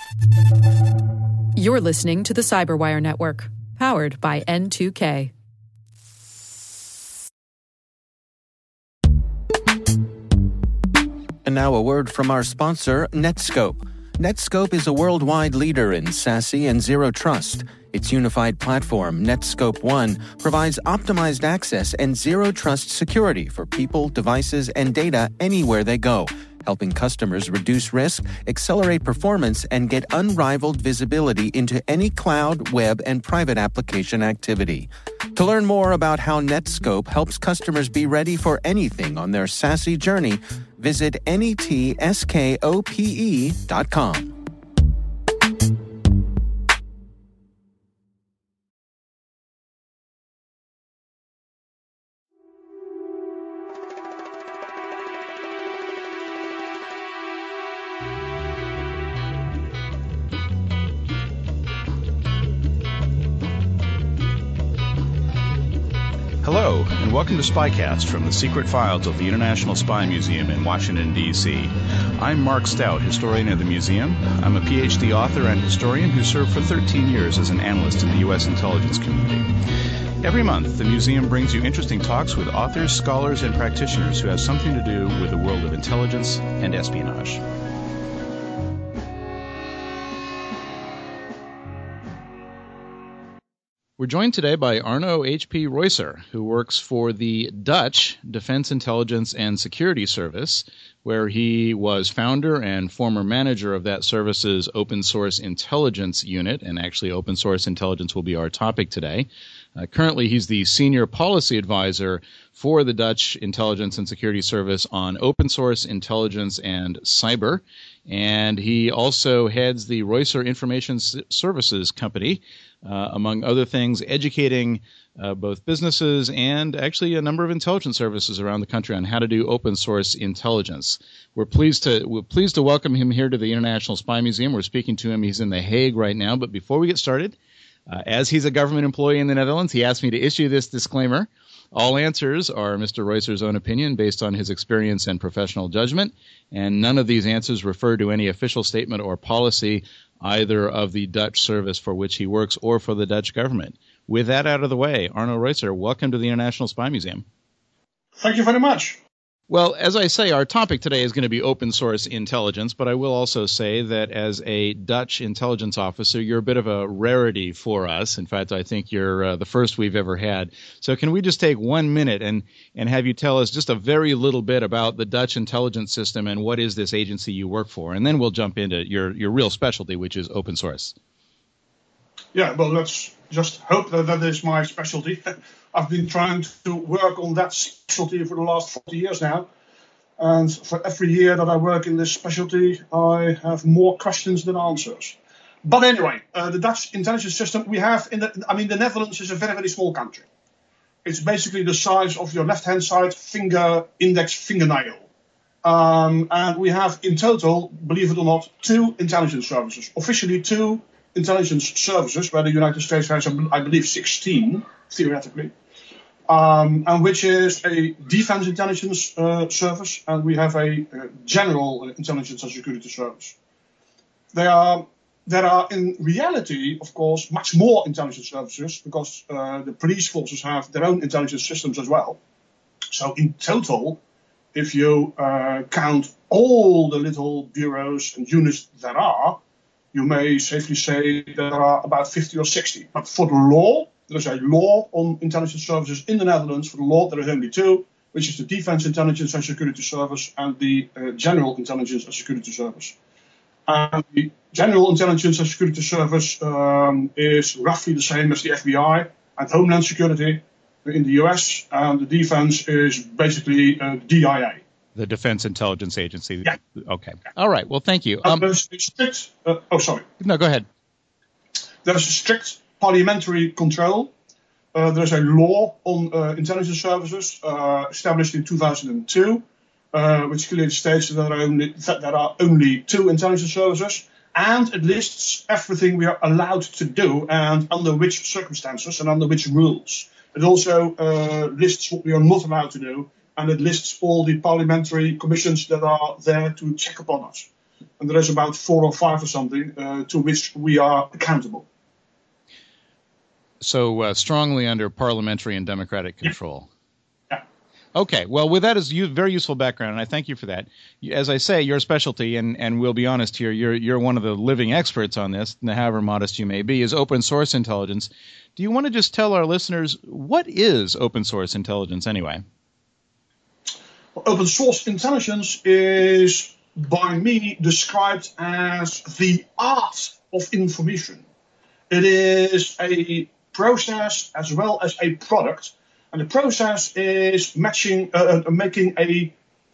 You're listening to the Cyberwire Network, powered by N2K. And now a word from our sponsor, Netskope. Netskope is a worldwide leader in SASE and Zero Trust. Its unified platform, Netskope One, provides optimized access and Zero Trust security for people, devices, and data anywhere they go, helping customers reduce risk, accelerate performance, and get unrivaled visibility into any cloud, web, and private application activity. To learn more about how Netskope helps customers be ready for anything on their SASE journey, visit netskope.com. Hello, and welcome to Spycast from the Secret Files of the International Spy Museum in Washington, D.C. I'm Mark Stout, historian of the museum. I'm a PhD author and historian who served for 13 years as an analyst in the U.S. intelligence community. Every month, the museum brings you interesting talks with authors, scholars, and practitioners who have something to do with the world of intelligence and espionage. We're joined today by Arno H.P. Reusser, who works for the Dutch Defense Intelligence and Security Service, where he was founder and former manager of that service's open source intelligence unit, and actually open source intelligence will be our topic today. Currently, he's the senior policy advisor for the Dutch Intelligence and Security Service on open source intelligence and cyber, and he also heads the Reusser Information Services Company, among other things, educating both businesses and actually a number of intelligence services around the country on how to do open source intelligence. We're pleased to welcome him here to the International Spy Museum. We're speaking to him. He's in The Hague right now. But before we get started, as he's a government employee in the Netherlands, he asked me to issue this disclaimer. All answers are Mr. Reusser's own opinion based on his experience and professional judgment, and none of these answers refer to any official statement or policy either of the Dutch service for which he works or for the Dutch government. With that out of the way, Arno Reusser, welcome to the International Spy Museum. Thank you very much. Well, as I say, our topic today is going to be open source intelligence, but I will also say that as a Dutch intelligence officer, you're a bit of a rarity for us. In fact, I think you're the first we've ever had. So can we just take 1 minute and have you tell us just a very little bit about the Dutch intelligence system and what is this agency you work for? And then we'll jump into your real specialty, which is open source. Yeah, well, let's just hope that is my specialty. I've been trying to work on that specialty for the last 40 years now. And for every year that I work in this specialty, I have more questions than answers. But anyway, the Dutch intelligence system we have the Netherlands is a very, very small country. It's basically the size of your left-hand side index fingernail. And we have in total, believe it or not, 2 intelligence services. Officially 2 intelligence services, where the United States has, I believe, 16, theoretically, and which is a defense intelligence service, and we have a general intelligence and security service. There are in reality, of course, much more intelligence services because the police forces have their own intelligence systems as well. So in total, if you count all the little bureaus and units there are, you may safely say there are about 50 or 60. But for the law, there is a law on intelligence services in the Netherlands. For the law, there is only 2, which is the Defense Intelligence and Security Service and the General Intelligence and Security Service. And the General Intelligence and Security Service is roughly the same as the FBI and Homeland Security in the US. And the defense is basically the DIA. The Defense Intelligence Agency. Yeah. Okay. All right. Well, thank you. There's a strict. Sorry. No, go ahead. There is a strict parliamentary control. There is a law on intelligence services established in 2002, which clearly states that there are only 2 intelligence services, and it lists everything we are allowed to do and under which circumstances and under which rules. It also lists what we are not allowed to do. And it lists all the parliamentary commissions that are there to check upon us. and there is about 4 or 5 or something to which we are accountable. So strongly under parliamentary and democratic control. Yeah. Okay, well, with that is very useful background, and I thank you for that. As I say, your specialty, and we'll be honest here, you're one of the living experts on this, however modest you may be, is open source intelligence. Do you want to just tell our listeners, what is open source intelligence anyway? Well, open source intelligence is, by me, described as the art of information. It is a process as well as a product. And the process is making a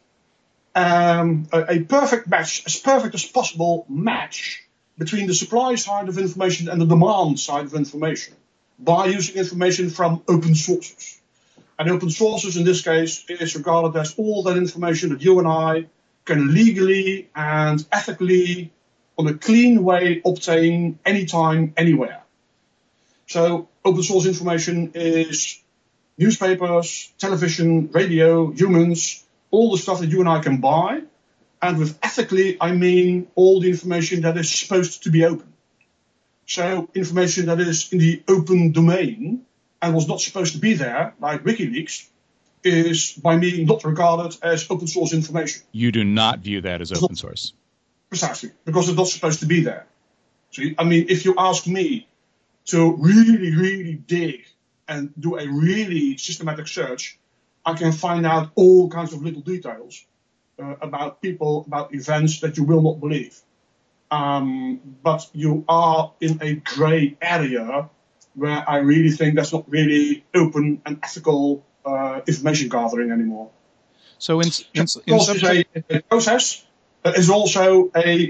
perfect match, as perfect as possible match between the supply side of information and the demand side of information by using information from open sources. And open sources in this case is regarded as all that information that you and I can legally and ethically, on a clean way, obtain anytime, anywhere. So open source information is newspapers, television, radio, humans, all the stuff that you and I can buy. And with ethically, I mean all the information that is supposed to be open. So information that is in the open domain and was not supposed to be there, like WikiLeaks, is by me not regarded as open source information. You do not view that as open source. Precisely, because it's not supposed to be there. See, I mean, if you ask me to really, really dig and do a really systematic search, I can find out all kinds of little details about people, about events that you will not believe. But you are in a gray area where I really think that's not really open and ethical information gathering anymore. So in a process is also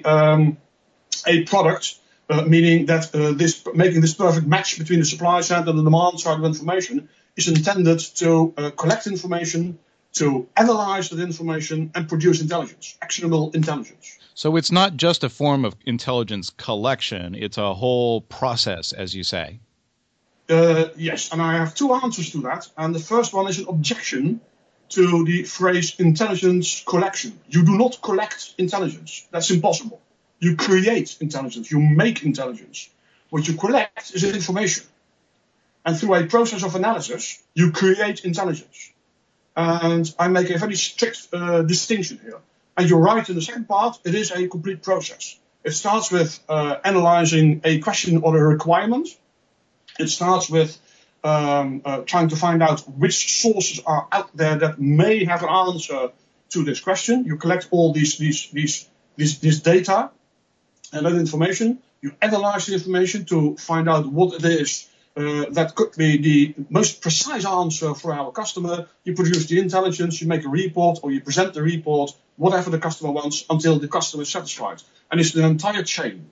a product. Meaning that making this perfect match between the supply side and the demand side of information is intended to collect information, to analyze that information, and produce intelligence, actionable intelligence. So it's not just a form of intelligence collection, it's a whole process, as you say. Yes, and I have 2 answers to that. And the first one is an objection to the phrase intelligence collection. You do not collect intelligence. That's impossible. You create intelligence. You make intelligence. What you collect is information. And through a process of analysis, you create intelligence. And I make a very strict distinction here. And you're right in the second part, it is a complete process. It starts with analyzing a question or a requirement. It starts with trying to find out which sources are out there that may have an answer to this question. You collect all these data and that information. You analyze the information to find out what it is that could be the most precise answer for our customer. You produce the intelligence, you make a report, or you present the report, whatever the customer wants, until the customer is satisfied. And it's an entire chain.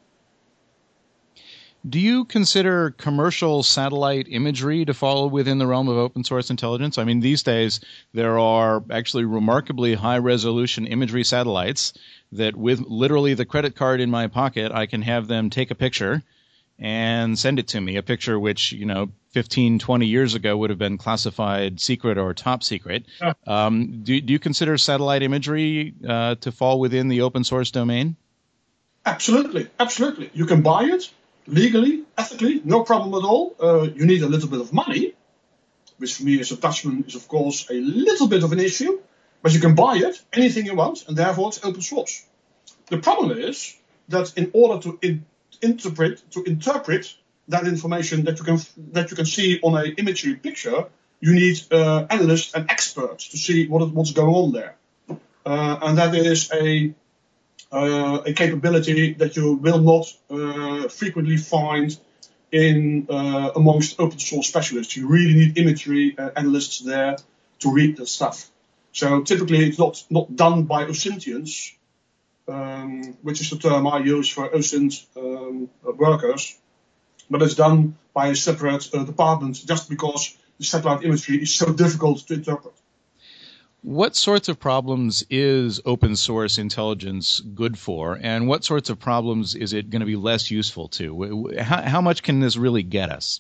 Do you consider commercial satellite imagery to fall within the realm of open source intelligence? I mean, these days there are actually remarkably high-resolution imagery satellites that with literally the credit card in my pocket, I can have them take a picture and send it to me, a picture which, 15, 20 years ago would have been classified secret or top secret. Yeah. Do you consider satellite imagery to fall within the open source domain? Absolutely, absolutely. You can buy it. Legally, ethically, no problem at all. You need a little bit of money, which for me as a Dutchman is, of course, a little bit of an issue. But you can buy it, anything you want, and therefore it's open source. The problem is that in order to interpret that information that you can see on an imagery picture, you need analysts and experts to see what's going on there. And that is a capability that you will not frequently find in amongst open source specialists. You really need imagery analysts there to read the stuff. So typically it's not done by OSINTians, which is the term I use for OSINT workers, but it's done by a separate department just because the satellite imagery is so difficult to interpret. What sorts of problems is open source intelligence good for, and what sorts of problems is it going to be less useful to? How much can this really get us?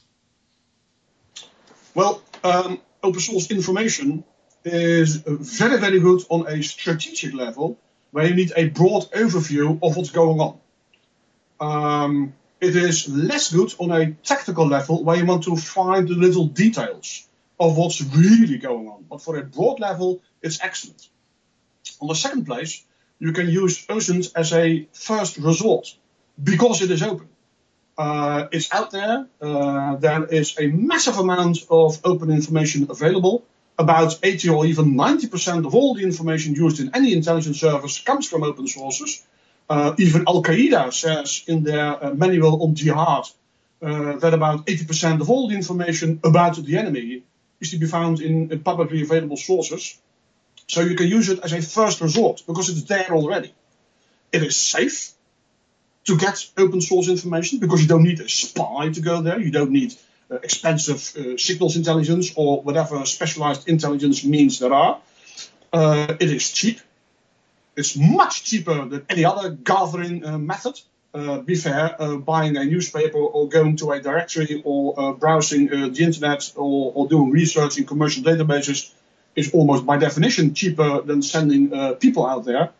Well, open source information is very, very good on a strategic level where you need a broad overview of what's going on. It is less good on a technical level where you want to find the little details of what's really going on. But for a broad level, it's excellent. On the second place, you can use OSINT as a first resort because it is open. It's out there. There is a massive amount of open information available. About 80 or even 90% of all the information used in any intelligence service comes from open sources. Even Al-Qaeda says in their manual on jihad that about 80% of all the information about the enemy is to be found in publicly available sources. So you can use it as a first resort because it's there already. It is safe to get open source information because you don't need a spy to go there. You don't need expensive signals intelligence or whatever specialized intelligence means there are. It is cheap. It's much cheaper than any other gathering method. Be fair, buying a newspaper or going to a directory or browsing the internet or doing research in commercial databases is almost by definition cheaper than sending people out there.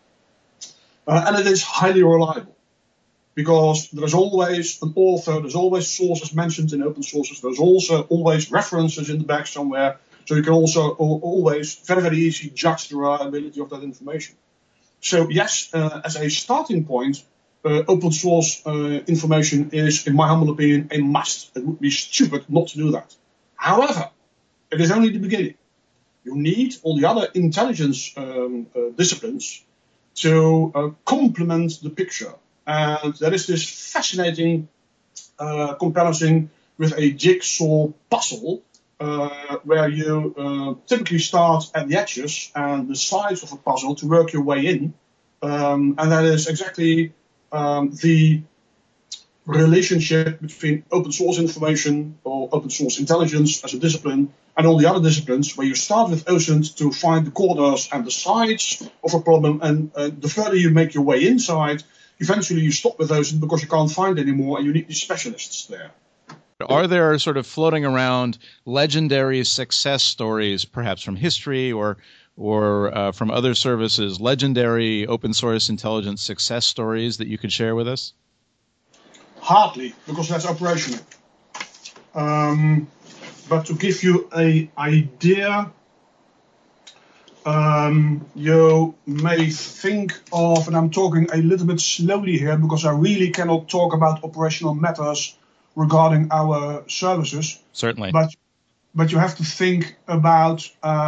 And it is highly reliable because there's always an author, there's always sources mentioned in open sources, there's also always references in the back somewhere, so you can also always very, very easily judge the reliability of that information. So yes, as a starting point, open source information is, in my humble opinion, a must. It would be stupid not to do that. However, it is only the beginning. You need all the other intelligence disciplines to complement the picture. And there is this fascinating comparison with a jigsaw puzzle where you typically start at the edges and the sides of a puzzle to work your way in. And that is exactly the relationship between open source information or open source intelligence as a discipline and all the other disciplines, where you start with OSINT to find the corners and the sides of a problem, and the further you make your way inside, eventually you stop with OSINT because you can't find anymore and you need these specialists there. Are there sort of floating around legendary success stories, perhaps from history or from other services, legendary open source intelligence success stories that you could share with us? Hardly, because that's operational. But to give you an idea, you may think of, and I'm talking a little bit slowly here because I really cannot talk about operational matters regarding our services. Certainly. But you have to think about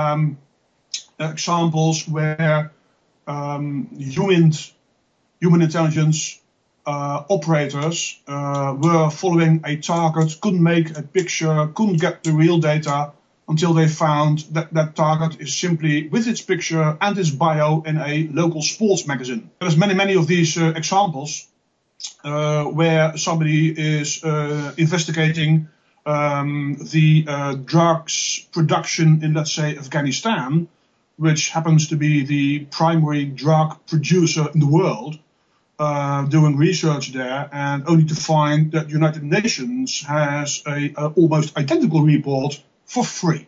examples where human intelligence operators were following a target, couldn't make a picture, couldn't get the real data until they found that that target is simply with its picture and its bio in a local sports magazine. There's many of these examples where somebody is investigating the drugs production in, let's say, Afghanistan, which happens to be the primary drug producer in the world, doing research there, and only to find that United Nations has a almost identical report for free.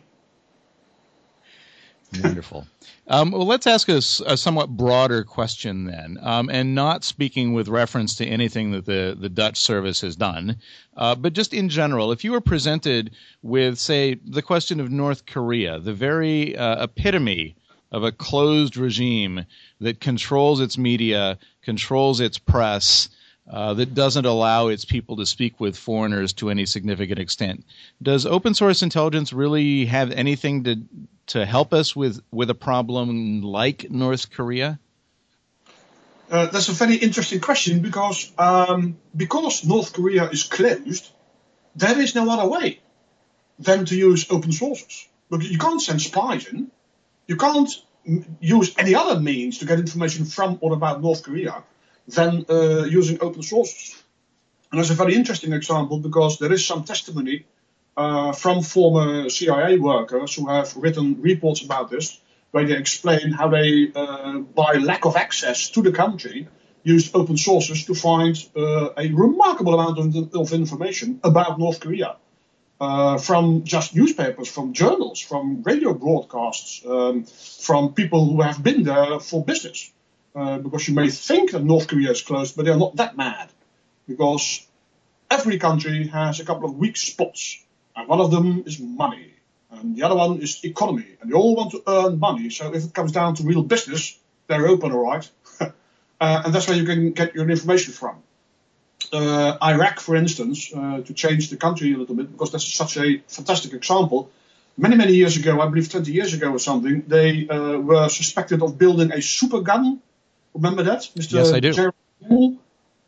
Wonderful. Well, let's ask us a somewhat broader question then, and not speaking with reference to anything that the Dutch service has done, but just in general, if you were presented with, say, the question of North Korea, the very epitome of a closed regime that controls its media, controls its press, that doesn't allow its people to speak with foreigners to any significant extent. Does open source intelligence really have anything to help us with a problem like North Korea? That's a very interesting question because North Korea is closed, there is no other way than to use open sources. Look, you can't send spies in. You can't use any other means to get information from or about North Korea than using open sources. And that's a very interesting example because there is some testimony from former CIA workers who have written reports about this, where they explain how they, by lack of access to the country, used open sources to find a remarkable amount of information about North Korea. From just newspapers, from journals, from radio broadcasts, from people who have been there for business. because you may think that North Korea is closed, but they're not that mad, because every country has a couple of weak spots, and one of them is money, and the other one is economy, and they all want to earn money. So if it comes down to real business, they're open, all right, and that's where you can get your information from. Iraq, for instance, to change the country a little bit, because that's such a fantastic example. Many years ago, I believe 20 years ago or something, they were suspected of building a super gun. Remember that, Mr. Yes, I do. Jerry?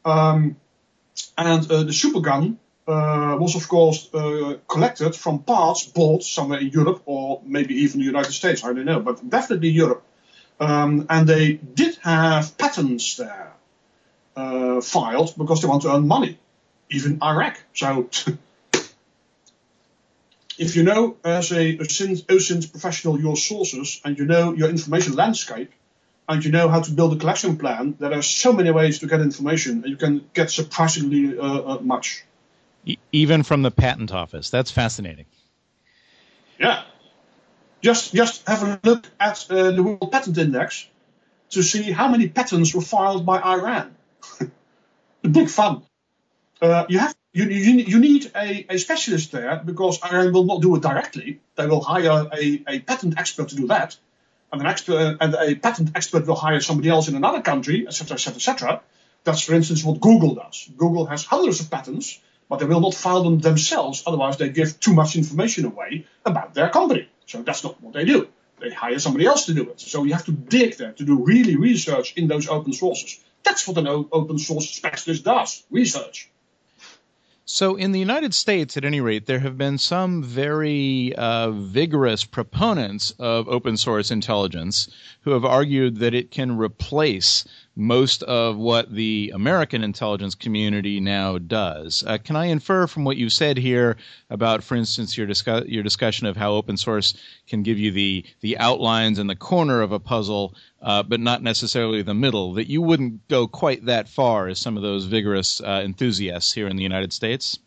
And the super gun was, of course, collected from parts bought somewhere in Europe, or maybe even the United States, I don't know, but definitely Europe. And they did have patents there filed because they want to earn money, even Iraq. So if you know, as a OSINT professional, your sources, and you know your information landscape, and you know how to build a collection plan, there are so many ways to get information, and you can get surprisingly much. Even from the patent office. That's fascinating. Yeah. Just have a look at the World Patent Index to see how many patents were filed by Iran. The big fun. You need a specialist there, because Iran will not do it directly. They will hire a patent expert to do that, and a patent expert will hire somebody else in another country, etc., etc., etc. That's, for instance, what Google does. Google has hundreds of patents, but they will not file them themselves. Otherwise, they give too much information away about their company. So that's not what they do. They hire somebody else to do it. So you have to dig there to do really research in those open sources. That's what an open source specialist does, research. So in the United States, at any rate, there have been some very vigorous proponents of open source intelligence who have argued that it can replace most of what the American intelligence community now does. Can I infer from what you said here about, for instance, your discussion of how open source can give you the outlines and the corner of a puzzle, but not necessarily the middle, that you wouldn't go quite that far as some of those vigorous enthusiasts here in the United States?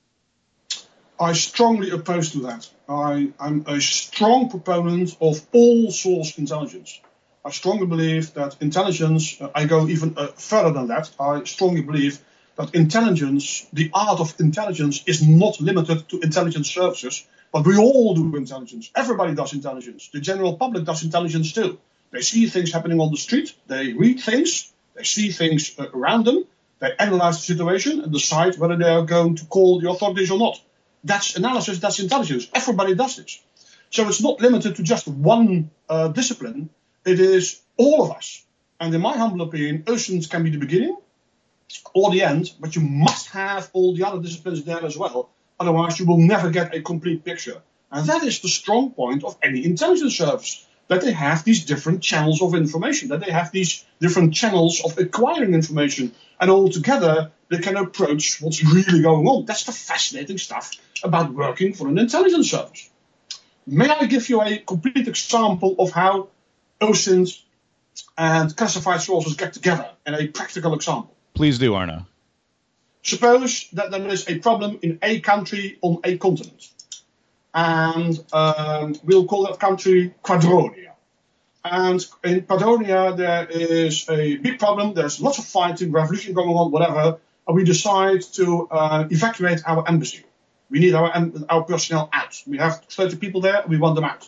I strongly oppose to that. I'm a strong proponent of all source intelligence. I strongly believe that intelligence, I go even further than that, I strongly believe that intelligence, the art of intelligence, is not limited to intelligence services, but we all do intelligence. Everybody does intelligence. The general public does intelligence too. They see things happening on the street, they read things, they see things around them, they analyze the situation and decide whether they are going to call the authorities or not. That's analysis, that's intelligence. Everybody does this. So it's not limited to just one discipline. It is all of us. And in my humble opinion, OSINT can be the beginning or the end, but you must have all the other disciplines there as well. Otherwise, you will never get a complete picture. And that is the strong point of any intelligence service, that they have these different channels of information, that they have these different channels of acquiring information, and all together they can approach what's really going on. That's the fascinating stuff about working for an intelligence service. May I give you a complete example of how OSINT and classified sources get together in a practical example? Please do, Arno. Suppose that there is a problem in a country on a continent. And we'll call that country Quadronia. And in Quadronia, there is a big problem. There's lots of fighting, revolution going on, whatever. And we decide to evacuate our embassy. We need our personnel out. We have 30 people there. We want them out.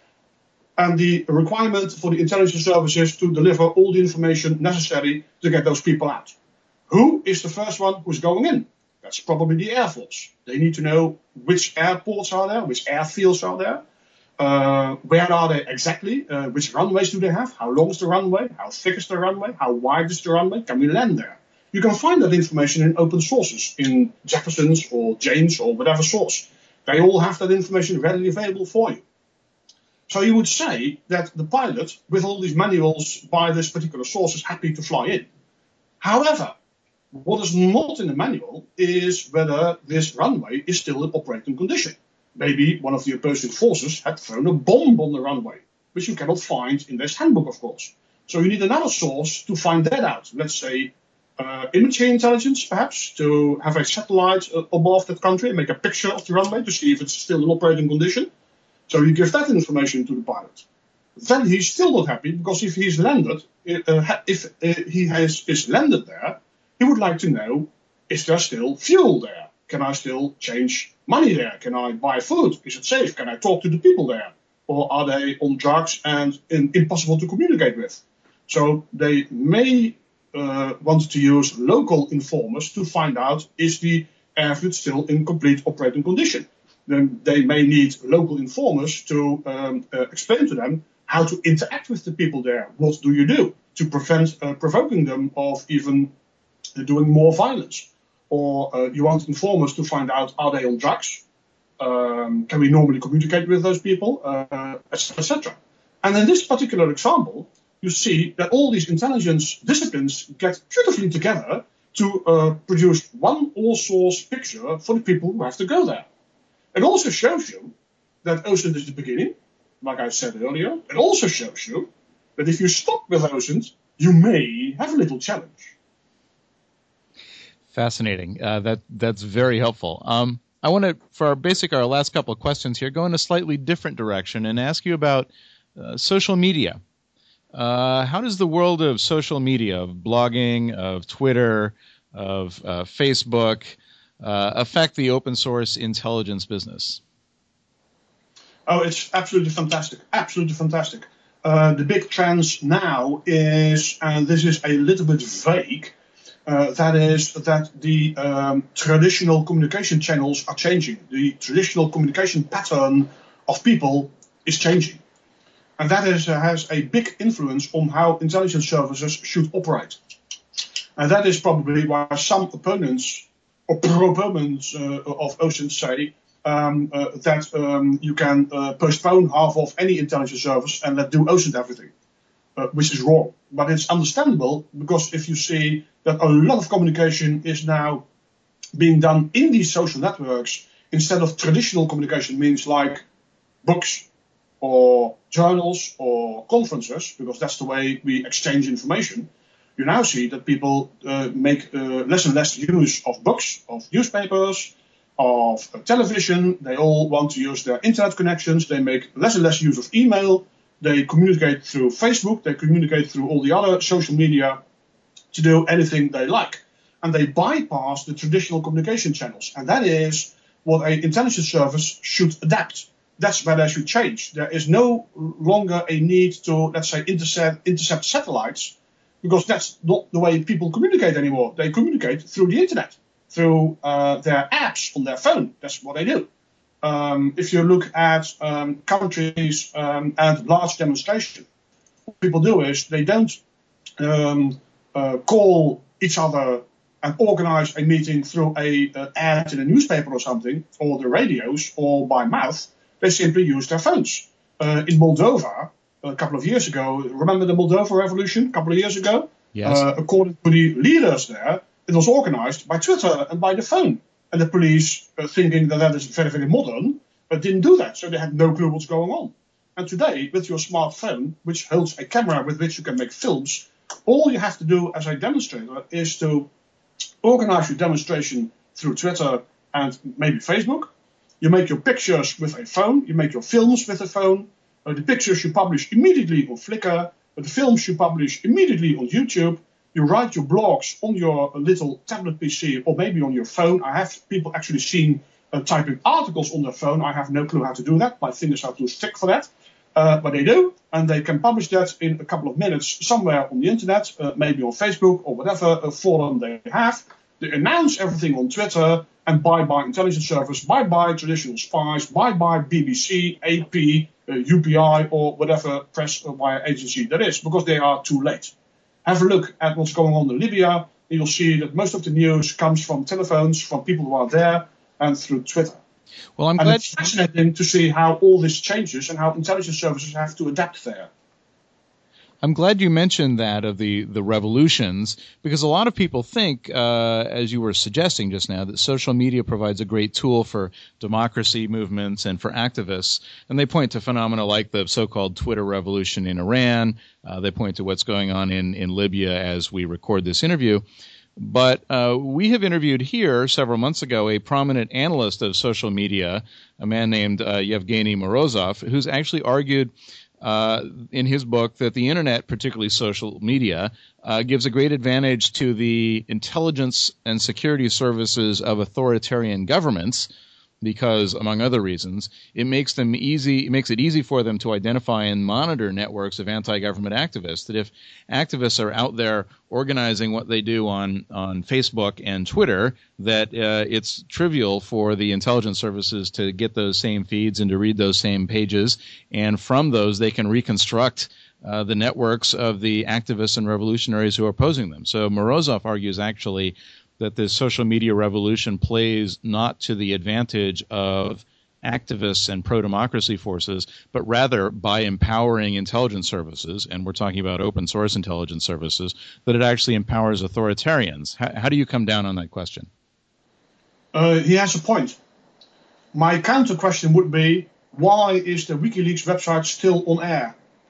And the requirement for the intelligence services to deliver all the information necessary to get those people out. Who is the first one who's going in? That's probably the Air Force. They need to know which airports are there, which airfields are there, where are they exactly, which runways do they have, how long is the runway, how thick is the runway, how wide is the runway, can we land there? You can find that information in open sources, in Jefferson's or James or whatever source. They all have that information readily available for you. So you would say that the pilot, with all these manuals by this particular source, is happy to fly in. However, what is not in the manual is whether this runway is still in operating condition. Maybe one of the opposing forces had thrown a bomb on the runway, which you cannot find in this handbook, of course. So you need another source to find that out. Let's say imaging intelligence, perhaps, to have a satellite above that country and make a picture of the runway to see if it's still in operating condition. So you give that information to the pilot. then he's still not happy, because if he's landed, is landed there, he would like to know, is there still fuel there? Can I still change money there? Can I buy food? Is it safe? Can I talk to the people there? Or are they on drugs and impossible to communicate with? So they may want to use local informers to find out, is the airfield still in complete operating condition? Then they may need local informers to explain to them how to interact with the people there. What do you do to prevent provoking them of even doing more violence? Or you want informers to find out, are they on drugs? Can we normally communicate with those people, etc. And in this particular example, you see that all these intelligence disciplines get beautifully together to produce one all-source picture for the people who have to go there. It also shows you that OSINT is the beginning, like I said earlier. It also shows you that if you stop with OSINT, you may have a little challenge. Fascinating. That's very helpful. I want to, for our last couple of questions here, go in a slightly different direction and ask you about social media. How does the world of social media, of blogging, of Twitter, of Facebook, affect the open source intelligence business? Oh, it's absolutely fantastic. Absolutely fantastic. The big trend now is, and this is a little bit vague, that is that the traditional communication channels are changing. The traditional communication pattern of people is changing. And that has a big influence on how intelligence services should operate. And that is probably why some opponents or proponents of OSINT say that you can postpone half of any intelligence service and let do OSINT everything, which is wrong. But it's understandable, because if you see that a lot of communication is now being done in these social networks instead of traditional communication means like books or journals or conferences, because that's the way we exchange information, you now see that people make less and less use of books, of newspapers, of television. They all want to use their internet connections. They make less and less use of email. They communicate through Facebook. They communicate through all the other social media to do anything they like. And they bypass the traditional communication channels. And that is what an intelligence service should adapt. That's where they should change. There is no longer a need to, let's say, intercept satellites, because that's not the way people communicate anymore. They communicate through the internet, through their apps on their phone. That's what they do. If you look at countries and large demonstrations, what people do is they don't call each other and organize a meeting through an ad in a newspaper or something, or the radios, or by mouth. They simply use their phones. In Moldova, a couple of years ago, remember the Moldova revolution a couple of years ago? Yes. According to the leaders there, it was organized by Twitter and by the phone. And the police, thinking that is very, very modern, didn't do that. So they had no clue what's going on. And today, with your smartphone, which holds a camera with which you can make films, all you have to do as a demonstrator is to organize your demonstration through Twitter and maybe Facebook. You make your pictures with a phone. You make your films with a phone. The pictures you publish immediately on Flickr. The films you publish immediately on YouTube. You write your blogs on your little tablet PC or maybe on your phone. I have people actually seen typing articles on their phone. I have no clue how to do that. My fingers are too thick for that. But they do. And they can publish that in a couple of minutes somewhere on the internet, maybe on Facebook or whatever forum they have. They announce everything on Twitter, and bye-bye intelligence service, bye-bye traditional spies, bye-bye BBC, AP, UPI, or whatever press wire agency there is, because they are too late. Have a look at what's going on in Libya, and you'll see that most of the news comes from telephones, from people who are there, and through Twitter. Well, I'm and glad it's fascinating to see how all this changes and how intelligence services have to adapt there. I'm glad you mentioned that of the revolutions, because a lot of people think, as you were suggesting just now, that social media provides a great tool for democracy movements and for activists. And they point to phenomena like the so-called Twitter revolution in Iran. They point to what's going on in Libya as we record this interview. But we have interviewed here several months ago a prominent analyst of social media, a man named Yevgeny Morozov, who's actually argued in his book that the internet, particularly social media, gives a great advantage to the intelligence and security services of authoritarian governments because, among other reasons, it makes it easy for them to identify and monitor networks of anti-government activists. That if activists are out there organizing what they do on Facebook and Twitter, that it's trivial for the intelligence services to get those same feeds and to read those same pages, and from those they can reconstruct the networks of the activists and revolutionaries who are opposing them. So Morozov argues actually that this social media revolution plays not to the advantage of activists and pro-democracy forces, but rather by empowering intelligence services, and we're talking about open source intelligence services, that it actually empowers authoritarians. How do you come down on that question? He has a point. My counter question would be, why is the WikiLeaks website still on air?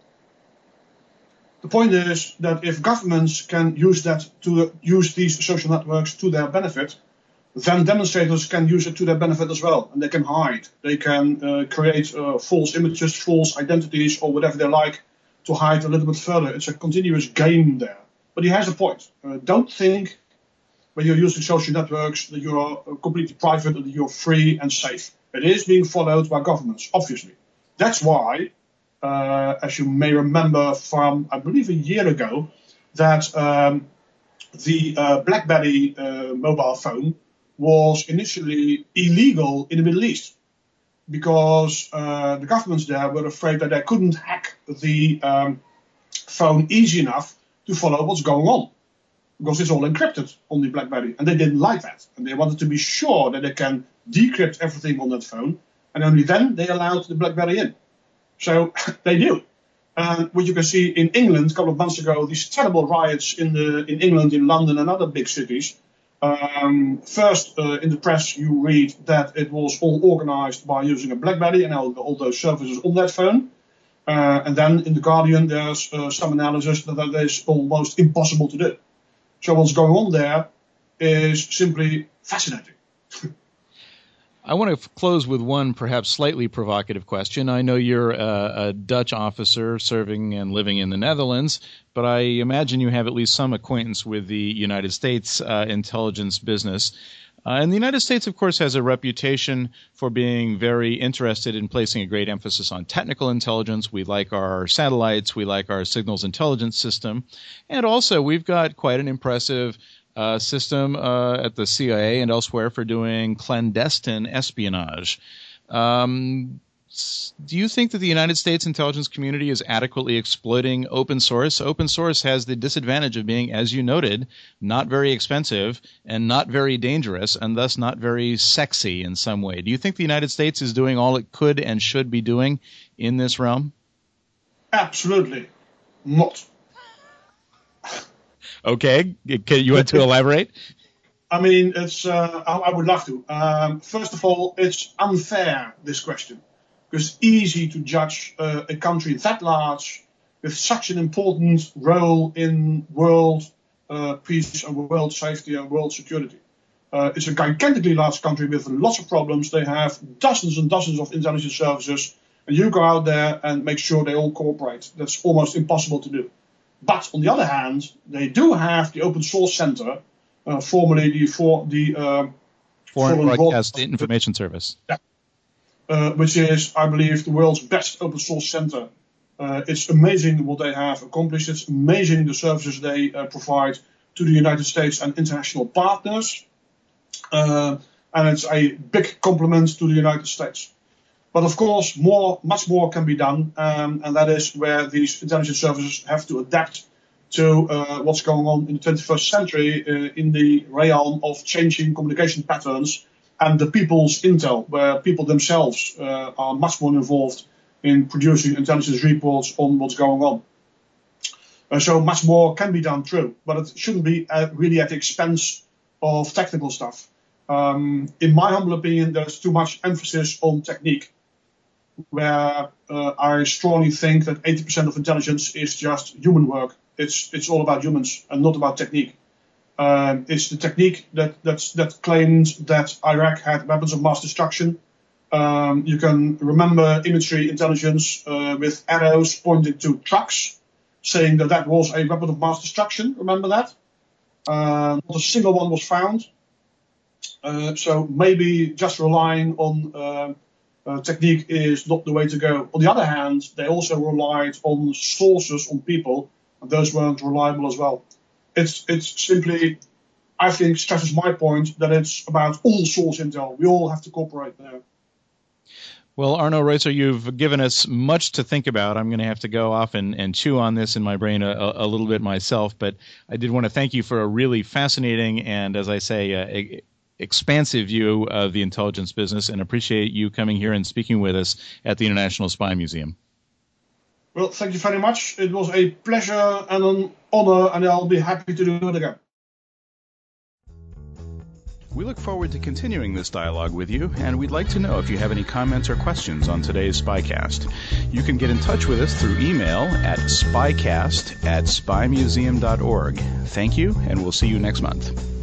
The point is that if governments can use these social networks to their benefit, then demonstrators can use it to their benefit as well, and they can hide. They can create false images, false identities, or whatever they like to hide a little bit further. It's a continuous game there. But he has a point. Don't think when you're using social networks that you are completely private and that you're free and safe. It is being followed by governments, obviously. That's why, as you may remember from, I believe, a year ago, that the BlackBerry mobile phone was initially illegal in the Middle East because the governments there were afraid that they couldn't hack the phone easy enough to follow what's going on, because it's all encrypted on the BlackBerry, and they didn't like that, and they wanted to be sure that they can decrypt everything on that phone, and only then they allowed the BlackBerry in. So they do. And what you can see in England a couple of months ago, these terrible riots in England, in London and other big cities. First, in the press, you read that it was all organized by using a BlackBerry and all those services on that phone. And then in The Guardian, there's some analysis that is almost impossible to do. So what's going on there is simply fascinating. I want to close with one perhaps slightly provocative question. I know you're a Dutch officer serving and living in the Netherlands, but I imagine you have at least some acquaintance with the United States intelligence business. And the United States, of course, has a reputation for being very interested in placing a great emphasis on technical intelligence. We like our satellites. We like our signals intelligence system. And also, we've got quite an impressive system at the CIA and elsewhere for doing clandestine espionage. Do you think that the United States intelligence community is adequately exploiting open source? Open source has the disadvantage of being, as you noted, not very expensive and not very dangerous and thus not very sexy in some way. Do you think the United States is doing all it could and should be doing in this realm? Absolutely not. Okay, you want to elaborate? I mean, I would love to. First of all, it's unfair, this question, because it's easy to judge a country that large with such an important role in world peace and world safety and world security. It's a gigantically large country with lots of problems. They have dozens and dozens of intelligence services, and you go out there and make sure they all cooperate. That's almost impossible to do. But on the other hand, they do have the Open Source Center, formerly the Foreign Broadcast Information Service. Yeah. Which is, I believe, the world's best open source center. It's amazing what they have accomplished. It's amazing the services they provide to the United States and international partners. And it's a big compliment to the United States. But of course, much more can be done, and that is where these intelligence services have to adapt to what's going on in the 21st century in the realm of changing communication patterns and the people's intel, where people themselves are much more involved in producing intelligence reports on what's going on. So much more can be done, true, but it shouldn't be really at the expense of technical stuff. In my humble opinion, there's too much emphasis on technique, where I strongly think that 80% of intelligence is just human work. It's all about humans and not about technique. It's the technique that claimed that Iraq had weapons of mass destruction. You can remember imagery intelligence with arrows pointing to trucks, saying that was a weapon of mass destruction. Remember that? Not a single one was found. So maybe just relying on technique is not the way to go. On the other hand, they also relied on sources, on people, and those weren't reliable as well. It's simply, I think, stresses my point that it's about all source intel. We all have to cooperate there. Well, Arno Reusser, you've given us much to think about. I'm going to have to go off and chew on this in my brain a little bit myself, but I did want to thank you for a really fascinating and, as I say, expansive view of the intelligence business, and appreciate you coming here and speaking with us at the International Spy Museum. Well, thank you very much. It was a pleasure and an honor, and I'll be happy to do it again. We look forward to continuing this dialogue with you, and we'd like to know if you have any comments or questions on today's Spycast. You can get in touch with us through email at spycast@spymuseum.org. Thank you, and we'll see you next month.